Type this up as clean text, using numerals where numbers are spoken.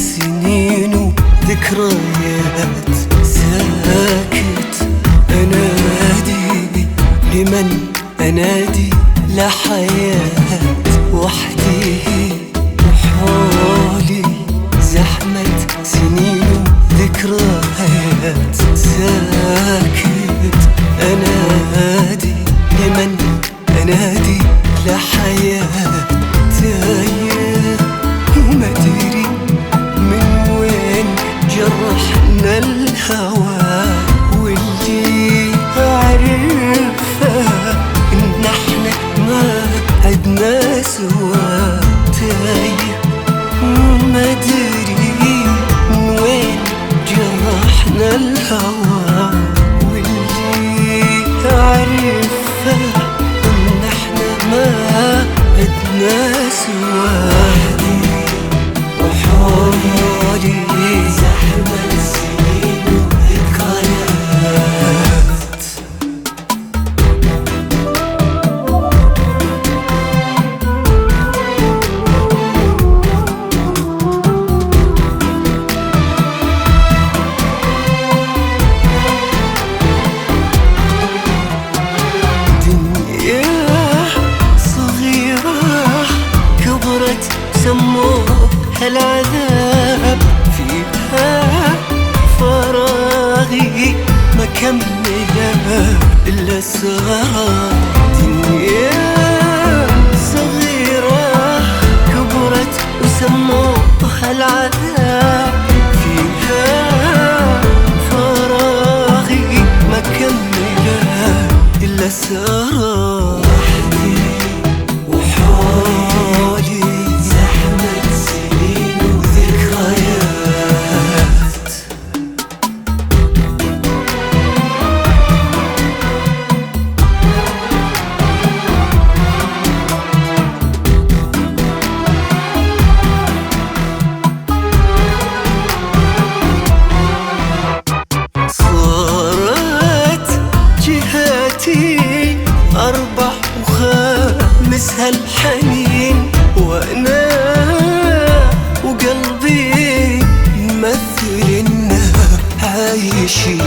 سنين وذكريات ساكت أنادي لمن أنادي لحياة وحدي وحولي زحمة سنين وذكريات ساكت أنادي لمن أنادي لحياة تايه وما أدري من وين جرحنا الهوى واللي أعرفه إن احنا ما عدنا سوا تايه وما أدري من وين جرحنا الهوى واللي أعرفه إن احنا ما عدنا سوا وحولي زحمة سنين وذكريات. دنيا صغيرة كبرت سموها العذاب فيها فراغي ما كملها إلا السهر. دنيا صغيرة كبرت وسموها العذاب فيها فراغي ما كملها إلا السهر. وحولي زحمة سنين وذكريات. صارت جهاتي أربع وخامس هالحنين وأنا وقلبي يمثل إنها عايشين